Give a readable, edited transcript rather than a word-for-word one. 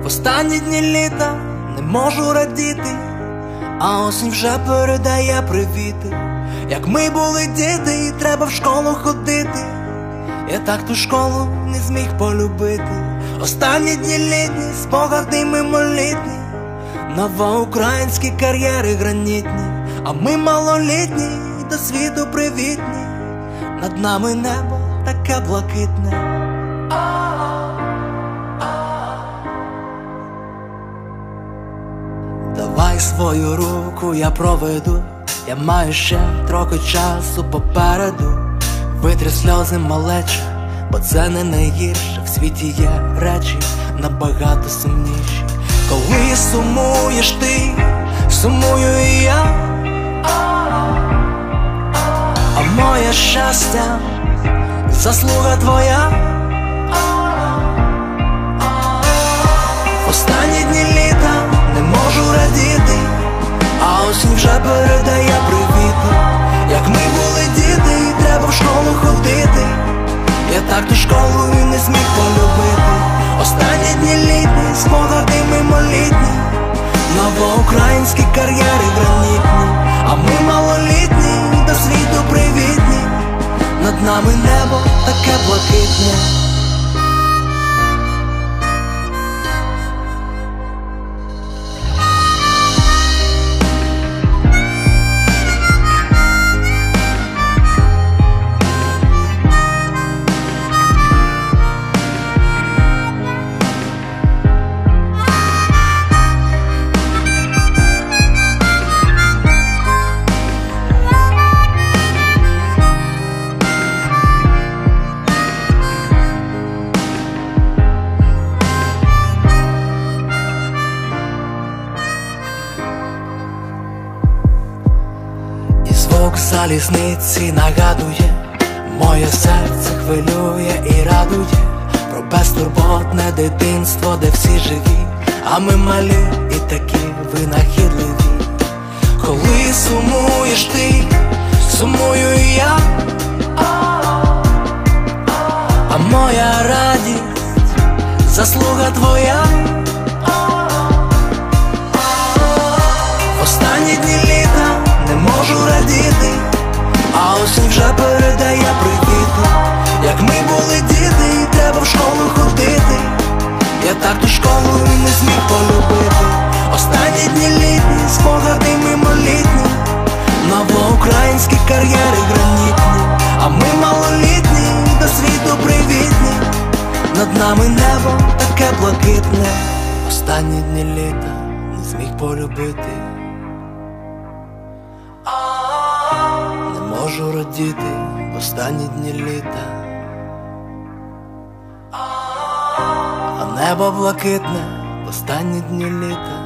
останні дні літа не можу радіти, а осінь вже передає привіти. Як ми були діти, і треба в школу ходити, я так ту школу не зміг полюбити. Останні дні літні, спогади мимолітні, новоукраїнські кар'єри гранітні, а ми малолітні, до світу привітні, над нами небо таке блакитне. Давай свою руку я проведу, я маю ще трохи часу попереду. Витри сльози малече, бо це не найгірше. В світі є речі набагато сумніші. Коли сумуєш ти, сумую і я, а моє щастя заслуга твоя. В останні дні літа не можу радіти, а осінь вже передає привіти. Як ми були діти, і треба в школу ходити, я так ту школу і не зміг полюбити. Останні дні літні, спогади мимолітні, новоукраїнські кар'єри гранітні, а ми малолітні, до світу привітні, над нами небо таке блакитне. Звук залізниці нагадує, моє серце хвилює і радує про безтурботне дитинство, де всі живі, а ми малі і такі винахідливі. Коли сумуєш ти, сумую і я, а моя радість заслуга твоя. В останні дні літа не можу радіти, а осінь вже передає привіти. Як ми були діти, і треба в школу ходити, я так ту школу і не зміг полюбити. Останні дні літні, спогади мимолітні, новоукраїнські кар'єри гранітні, а ми малолітні, до світу привітні, над нами небо таке блакитне. Останні дні літа не зміг полюбити, не можу радіти в останні дні літа, а небо блакитне в останні дні літа.